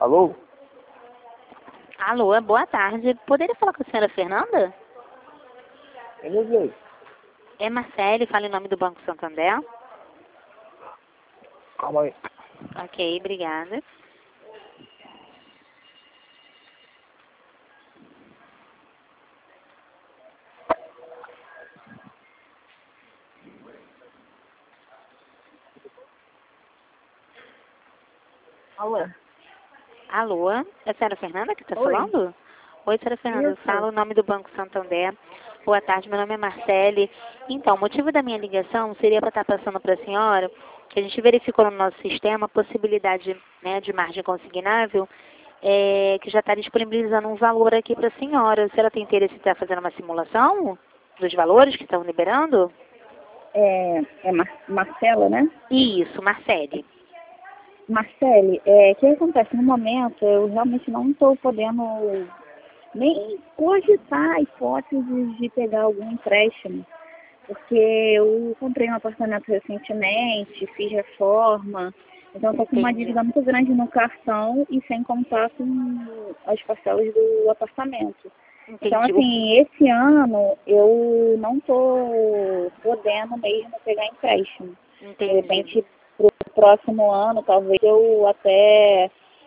Alô? Alô, boa tarde. Poderia falar com a senhora Fernanda? Eu não sei. É Marcele, fala em nome do Banco Santander. Calma aí. Ok, obrigada. Alô? Alô, é a senhora Fernanda que está Oi. falando? Oi, senhora Fernanda, eu Isso. falo em nome do Banco Santander. Boa tarde, meu nome é Marcele. Então, o motivo da minha ligação seria para estar passando para a senhora que a gente verificou no nosso sistema a possibilidade, né, de margem consignável, que já está disponibilizando um valor aqui para a senhora. A senhora tem interesse em estar fazendo uma simulação dos valores que estão liberando? Marcela, né? Isso, Marcele. Marcele, o que acontece? No momento, eu realmente não estou podendo nem cogitar a hipótese de pegar algum empréstimo, porque eu comprei um apartamento recentemente, fiz reforma, então estou com uma Entendi. dívida muito grande no cartão e sem contar com as parcelas do apartamento. Então, Entendi. assim, esse ano eu não estou podendo mesmo pegar empréstimo. De Entendi. repente, para o próximo ano, talvez eu até,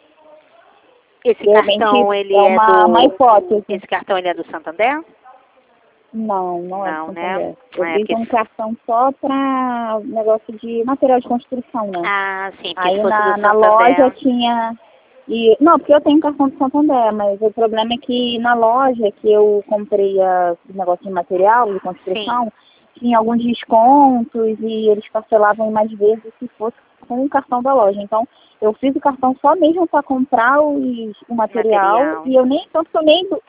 Esse de repente, cartão, ele é é uma do... hipótese. Esse cartão, ele é do Santander? Não é do Não, né? Santander. Eu É fiz porque... um cartão só para negócio de material de construção, né? Ah, sim, porque Aí se fosse do na loja Santander... tinha... Não, porque eu tenho cartão do Santander, mas o problema é que na loja que eu comprei o negócio de material de construção, tinha alguns descontos e eles parcelavam em mais vezes se fosse com o cartão da loja. Então, eu fiz o cartão só mesmo para comprar o material e eu nem, tanto que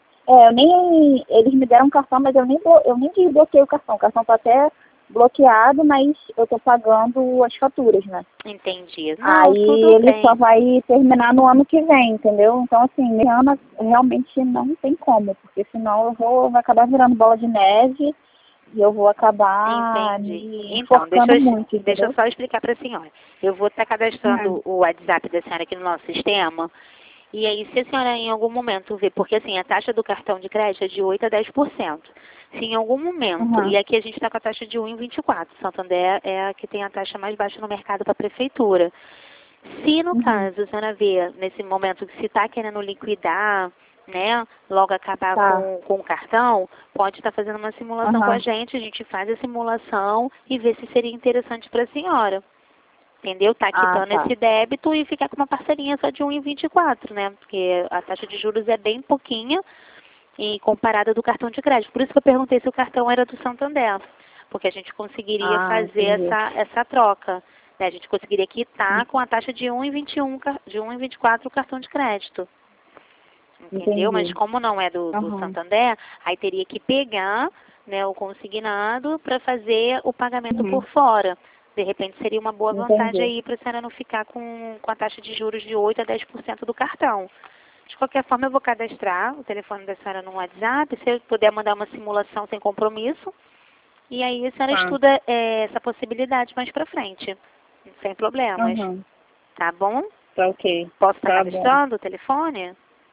eles me deram um cartão, mas eu nem desbloqueei o cartão. O cartão está até bloqueado, mas eu estou pagando as faturas, né? Entendi. Não, Aí tudo ele bem. só vai terminar no ano que vem, entendeu? Então, assim, esse ano realmente não tem como, porque senão vai acabar virando bola de neve e eu vou acabar Entendi. me Então, enforcando muito, deixa eu entendeu? só explicar para a senhora. Eu vou estar cadastrando o WhatsApp da senhora aqui no nosso sistema. E aí, se a senhora em algum momento vê, porque assim, a taxa do cartão de crédito é de 8 a 10%. Se em algum momento, e aqui a gente está com a taxa de 1,24, Santander é a que tem a taxa mais baixa no mercado para a prefeitura. Se no caso a senhora vê, nesse momento, que se está querendo liquidar, né, logo acabar com o cartão, pode estar fazendo uma simulação com a gente faz a simulação e vê se seria interessante para a senhora. Entendeu? Tá quitando esse débito e ficar com uma parcelinha só de 1,24, né? Porque a taxa de juros é bem pouquinha e comparada do cartão de crédito. Por isso que eu perguntei se o cartão era do Santander, porque a gente conseguiria fazer essa troca. Né? A gente conseguiria quitar com a taxa de 1,21, de 1,24 o cartão de crédito. Entendeu? Mas como não é do Santander, aí teria que pegar, né, o consignado para fazer o pagamento por fora. De repente seria uma boa vantagem aí para a senhora não ficar com a taxa de juros de 8 a 10% do cartão. De qualquer forma, eu vou cadastrar o telefone da senhora no WhatsApp, se eu puder mandar uma simulação sem compromisso. E aí a senhora estuda essa possibilidade mais para frente, sem problemas. Tá bom? Tá ok. Posso estar cadastrando o telefone?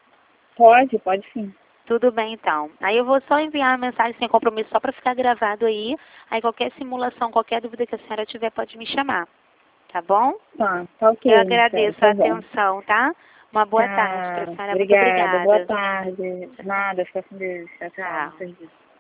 Pode sim. Tudo bem, então. Aí eu vou só enviar uma mensagem sem compromisso só para ficar gravado aí. Aí qualquer simulação, qualquer dúvida que a senhora tiver, pode me chamar. Tá bom? Tá ok. Eu agradeço a atenção, tá? Uma boa tarde para a senhora. Muito obrigada. Boa tarde. Nada, fica com Deus. Tchau.